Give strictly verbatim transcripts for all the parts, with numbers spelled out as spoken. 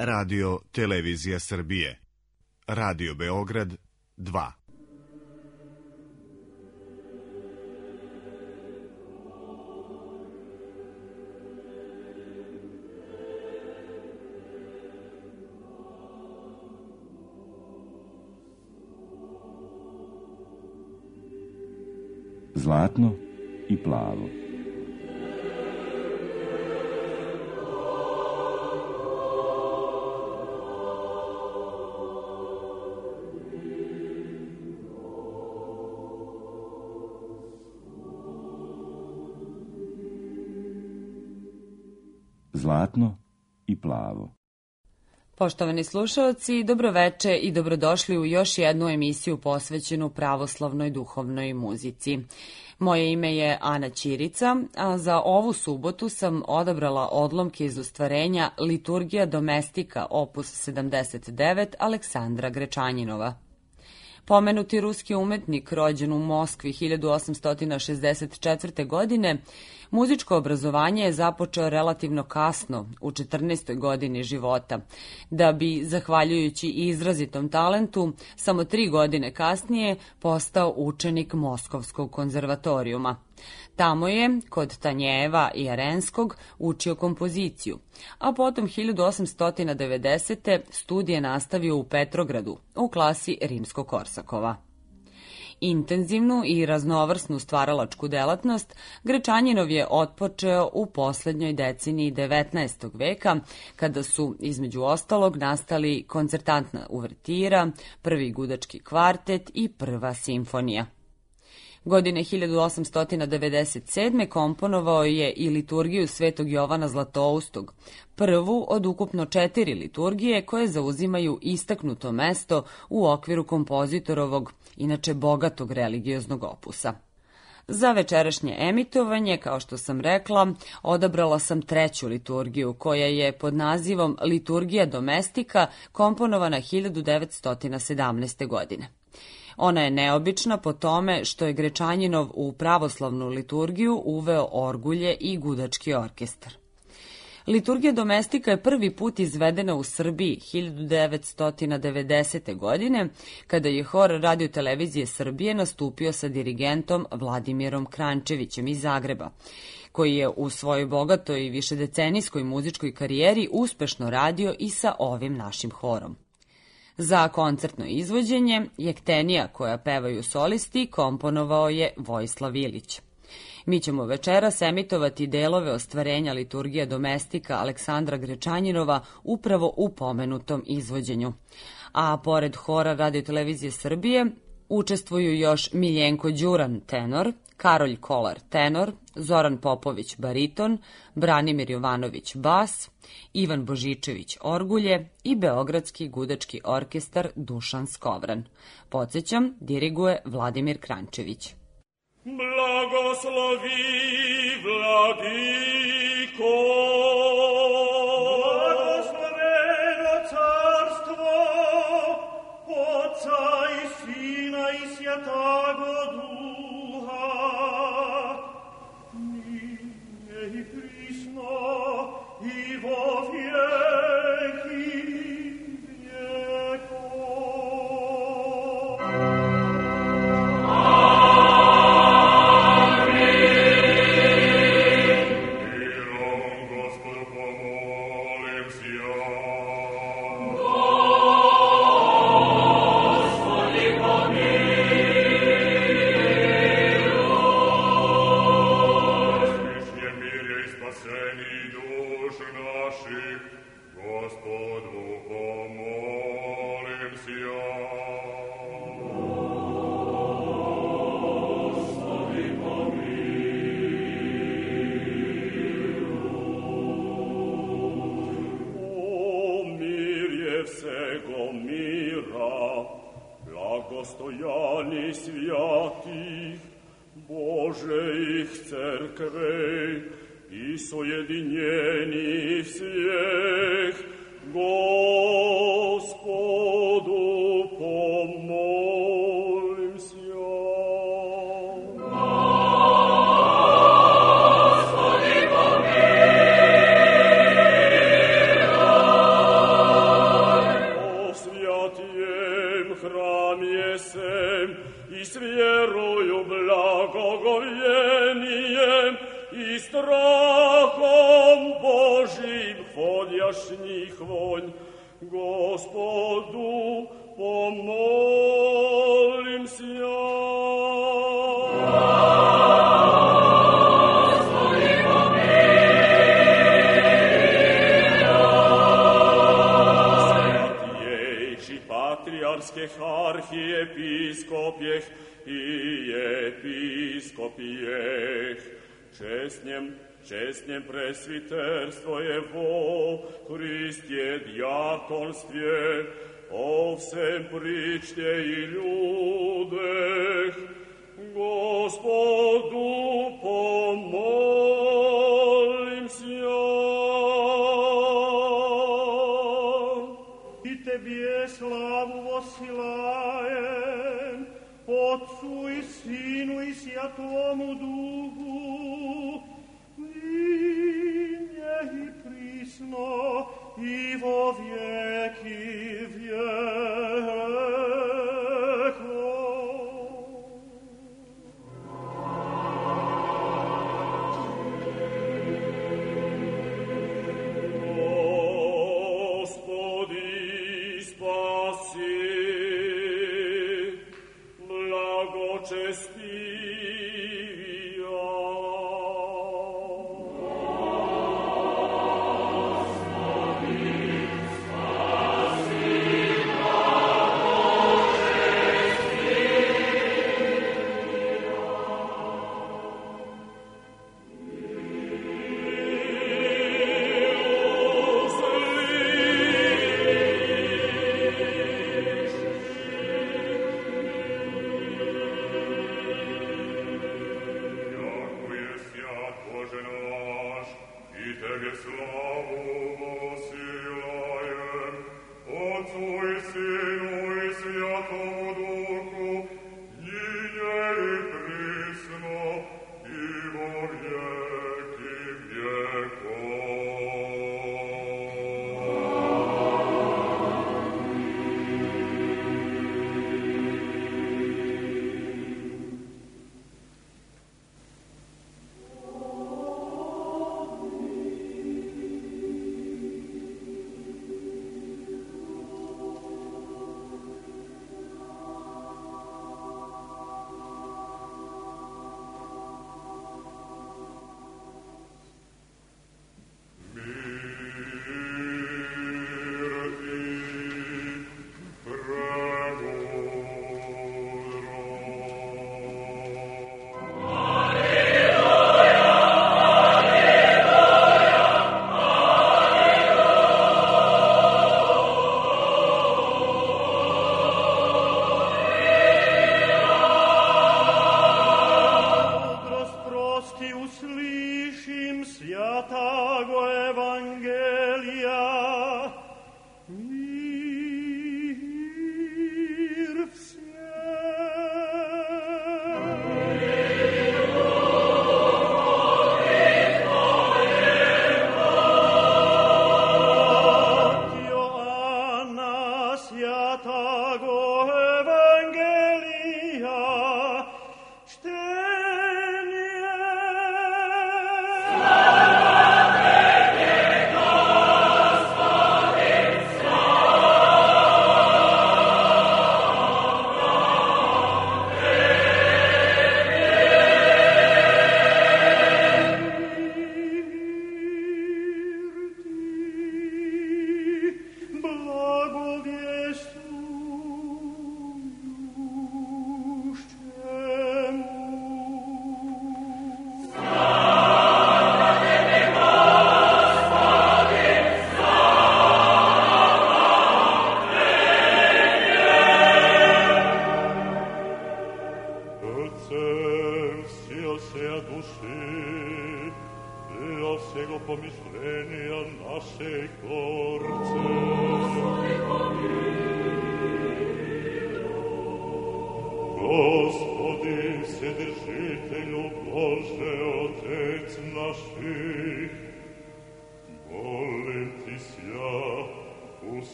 Radio Televizija Srbije. Radio Beograd dva. Zlatno i plavo. Zlatno i plavo. Poštovani slušaoci, dobroveče i dobrodošli u još jednu emisiju posvećenu pravoslavnoj duhovnoj muzici. Moje ime je Ana Ćirica, a za ovu subotu sam odabrala odlomke iz ostvarenja Liturgija domestika opus sedamdeset devet Aleksandra Grečanjinova. Pomenuti ruski umetnik, rođen u Moskvi hiljadu osamsto šezdeset četvrte. godine, muzičko obrazovanje je započeo relativno kasno, u četrnaestoj godini života, da bi, zahvaljujući izrazitom talentu, samo tri godine kasnije postao učenik Moskovskog konzervatorijuma. Tamo je, kod Tanjeva i Arenskog, učio kompoziciju, a potom hiljadu osamsto devedesete. studije nastavio u Petrogradu, u klasi Rimsko-Korsakova. Intenzivnu i raznovrsnu stvaralačku delatnost Grečanjinov je otpočeo u poslednjoj deceniji devetnaestog. veka, kada su, između ostalog, nastali koncertantna uvertira, prvi gudački kvartet i prva simfonija. Godine hiljadu osamsto devedeset sedme. komponovao je i liturgiju Svetog Jovana Zlatoustog, prvu od ukupno četiri liturgije koje zauzimaju istaknuto mesto u okviru kompozitorovog, inače bogatog religioznog opusa. Za večerašnje emitovanje, kao što sam rekla, odabrala sam treću liturgiju, koja je pod nazivom Liturgija domestika komponovana hiljadu devetsto sedamnaeste. godine. Ona je neobična po tome što je Grečanjinov u pravoslavnu liturgiju uveo orgulje i gudački orkestar. Liturgija domestika je prvi put izvedena u Srbiji hiljadu devetsto devedesete. godine, kada je hor Radio Televizije Srbije nastupio sa dirigentom Vladimirom Krančevićem iz Zagreba, koji je u svojoj bogatoj i višedecenijskoj muzičkoj karijeri uspešno radio i sa ovim našim horom. Za koncertno izvođenje Jektenija, koja pevaju solisti, komponovao je Vojislav Ilić. Mi ćemo večeras emitovati delove ostvarenja Liturgija domestika Aleksandra Grečanjinova upravo u pomenutom izvođenju. A pored hora Radio Televizije Srbije učestvuju još Miljenko Đuran, tenor, Karolj Kolar, tenor, Zoran Popović, bariton, Branimir Jovanović, bas, Ivan Božičević, orgulje i Beogradski gudački orkestar Dušan Skovran. Podsećam, diriguje Vladimir Krančević. Blagoslovi, Vladiko, blagosloveno carstvo, Otca i Sina i Svjatago Duha, nije i prisno i vo vijeki vijekov. Blagostojani svjatih, Bože ih cerkvej i sojedinjenih svjeh, Gospodu pomolim se. Gospodi pomiluj. njih vonj. Gospodu pomolim se ja. Patriarskih arhiepiskopjeh i episkopijeh, čestnjem, čestnjem presviterstvo Evo, Hristje diakonstve, o vsem pričtje i ljudeh, Gospodu pomolim se ja. I Tebje slavu vosilajem, Otcu i Sinu i Svjatomu Duhu, i nje i prisno, i vo vjeki vjekov.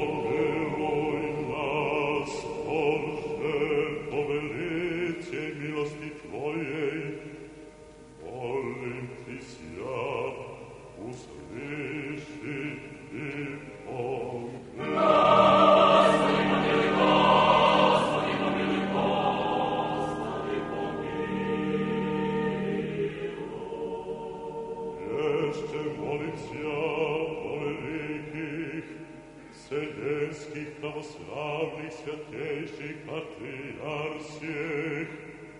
Povelice mi milosti Tvojej, molim Ti sja, usliši i pomozi. Вселенских православных святейших патриарсиях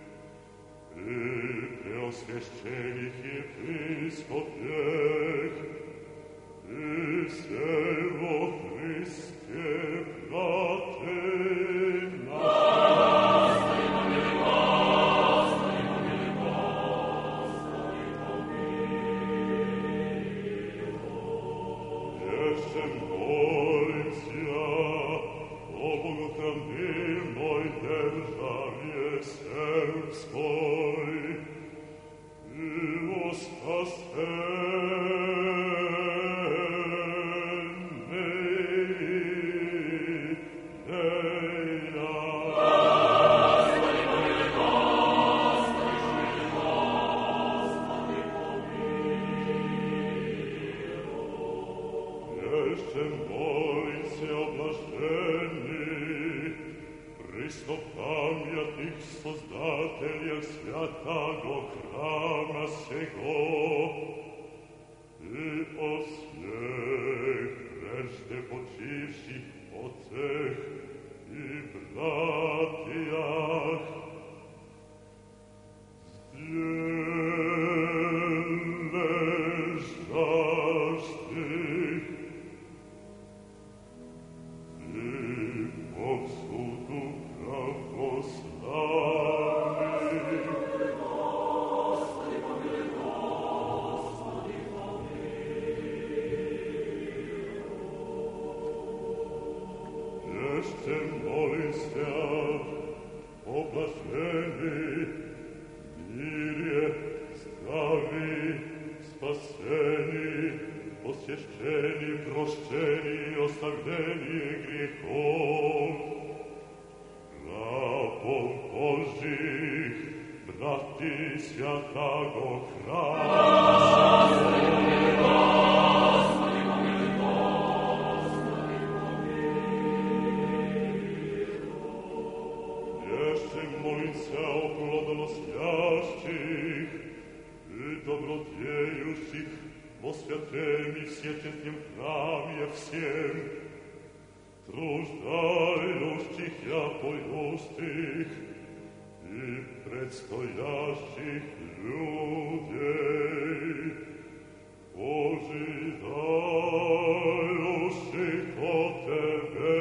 и преосвященных епископех и всей во Христе братья нас. Jeszcze молимся о богохранимой державе сербской и о спасенной Jeszcze молимся о блаженных, приступамятых создателях святого храма сего и о всех прежде почивших отцах и братьях. Сдележдашь и повсюду православных. Господи, помилуй, Господи, помилуй. Jeszcze молимся о блаженной мире, здравии, спасении, освящении, прощении, оставлении грехов. Рабов Божьих, брати святого храма. Господи, помилуй, Господи, помилуй. Jeszcze молимся о плодоносящих и добродеющих во святем и всечестном храме всем, труждающих и поющих и предстоящих людей, ожидающих от Тебе.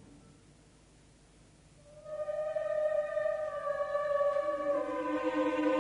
Thank you.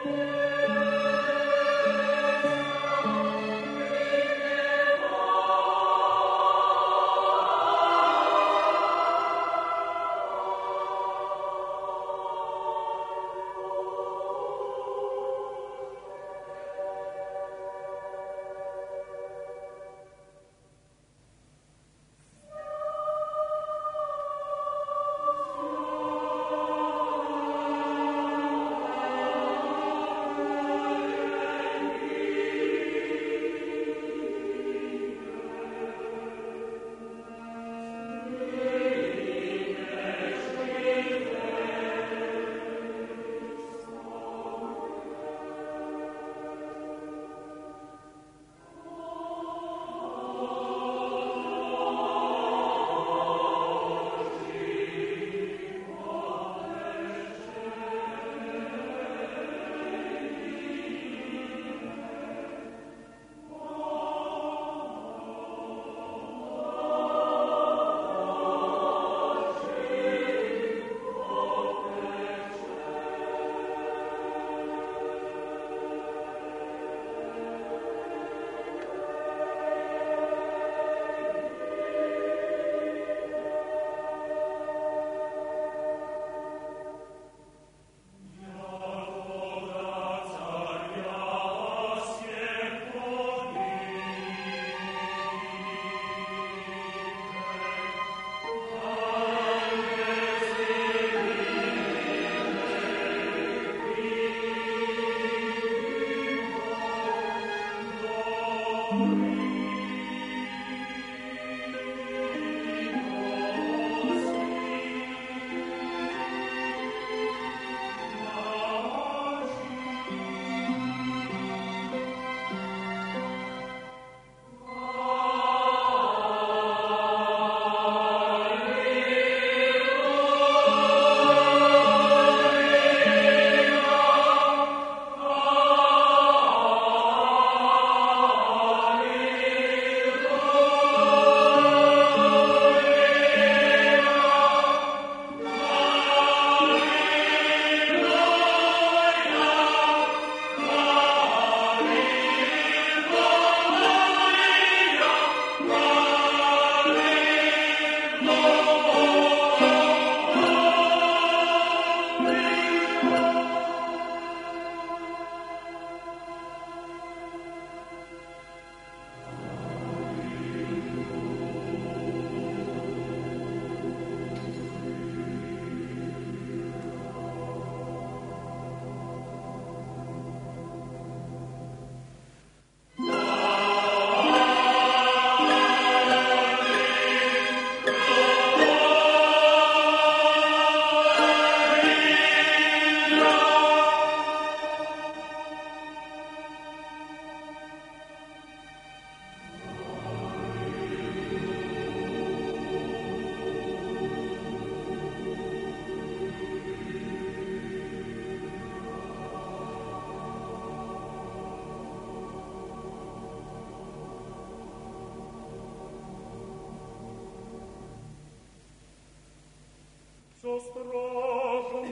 со страхом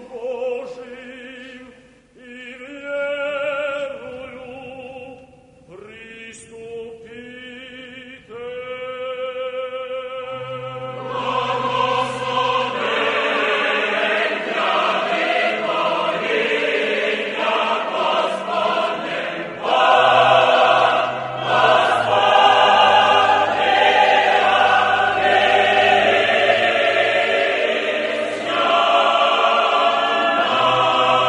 Божиим и верою приступите. Господи,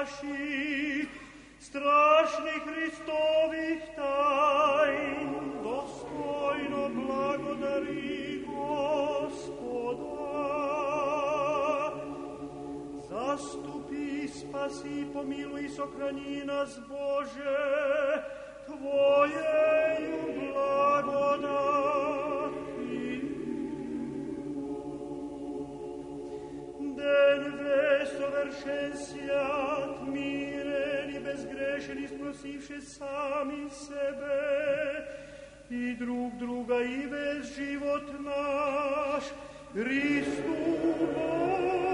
naši, strašnih Hristovih tajn, dostojno blagodari Gospoda. Zastupi, spasi, pomiluj, sokranji nas, Bože, Tvojeju blagodati. Den ve sovršen sjat, miren i bezgrešen, isprosivše sami sebe i drug druga i već život naš, Hristu Bogu.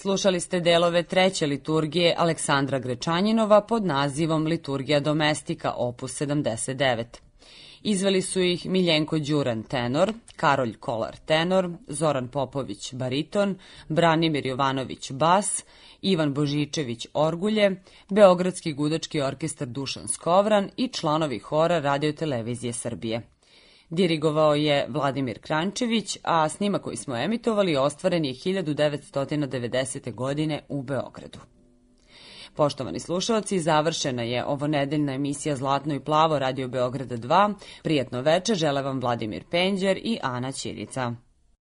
Slušali ste delove treće liturgije Aleksandra Grečanjinova pod nazivom Liturgija domestika opus sedamdeset devet. Izveli su ih Miljenko Đuran tenor, Karolj Kolar tenor, Zoran Popović bariton, Branimir Jovanović bas, Ivan Božičević orgulje, Beogradski gudački orkestar Dušan Skovran i članovi hora Radio-televizije Srbije. Dirigovao je Vladimir Krančević, a snimak koji smo emitovali ostvaren je hiljadu devetsto devedesete. godine u Beogradu. Poštovani slušalci, završena je ovonedeljna emisija Zlatno i plavo Radio Beograda dva. Prijatno veče žele vam Vladimir Penđer i Ana Ćirica.